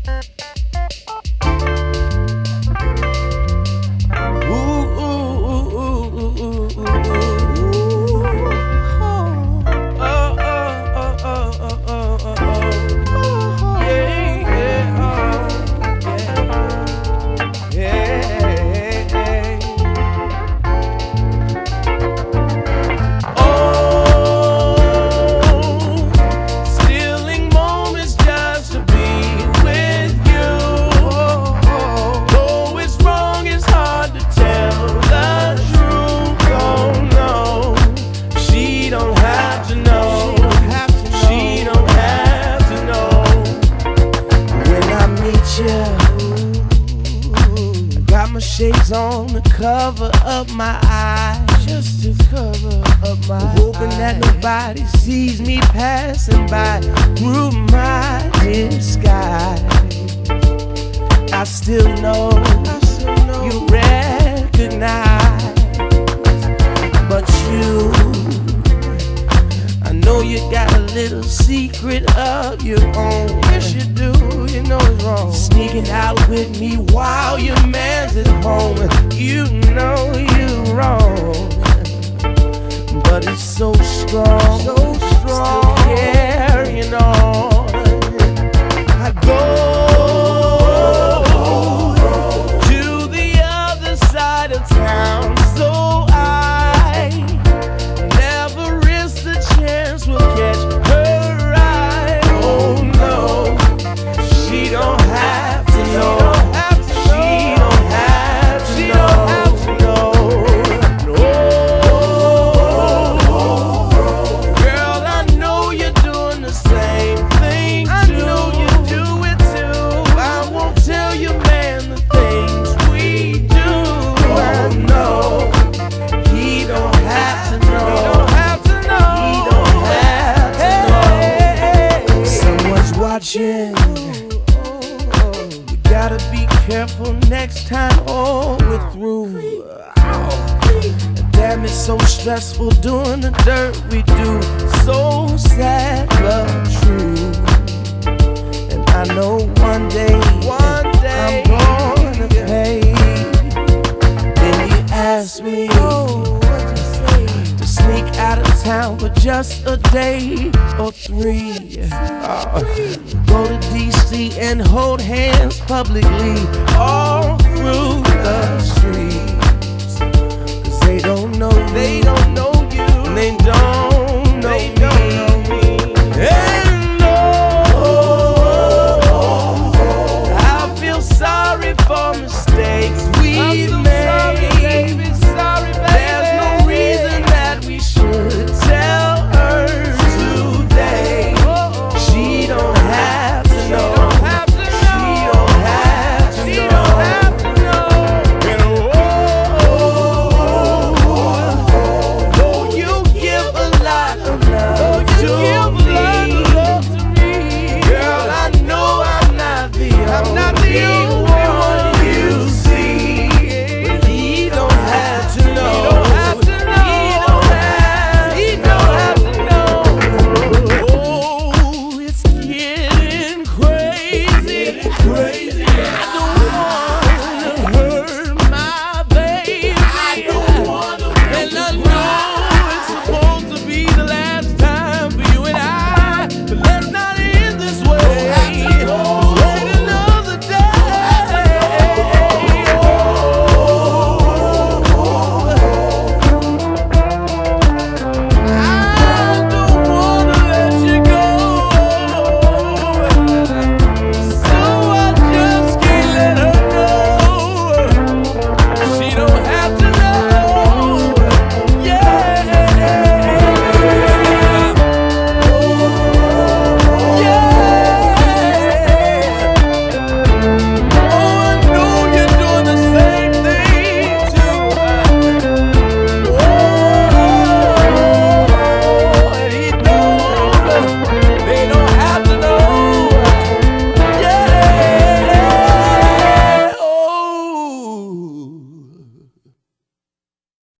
Shades on to cover up my eyes, just to cover up my hoping eyes. That nobody sees me passing by through my disguise. I still know you recognize, but you, I know you got a little secret of your own. Yes, you do. You know it's wrong. Sneaking out with me while your man's at home. You know you're wrong, but it's so strong, so strong. Still carrying on. I go to the other side of town, so I never risk the chance we'll catch her eye. Oh no. She don't have to know. She don't have to know. No. Girl, I know you're doing the same thing too. I know you do it too. I won't tell you, man, the things we do. Oh no, he don't have to know. He don't have to know. He don't have to know. Someone's watching. Gotta be careful next time, oh, we're through. Damn, it's so stressful doing the dirt we do. So sad but true. And I know one day I'm gonna pay. Then you ask me, what'd you say? To sneak out of town for just a day or three. Go to DC and hold hands publicly all through the streets. 'Cause they don't know you. They don't know you. They don't know me. Don't know me. And I feel sorry for mistakes we made. Sorry, baby. Sorry, baby. There's no reason that we should tell her today. She don't have to know. She don't have to know. And oh, you give a lot of love to me. Girl, I know I'm not the only one you see. But he don't have to know. He don't have to know. Oh, it's getting crazy.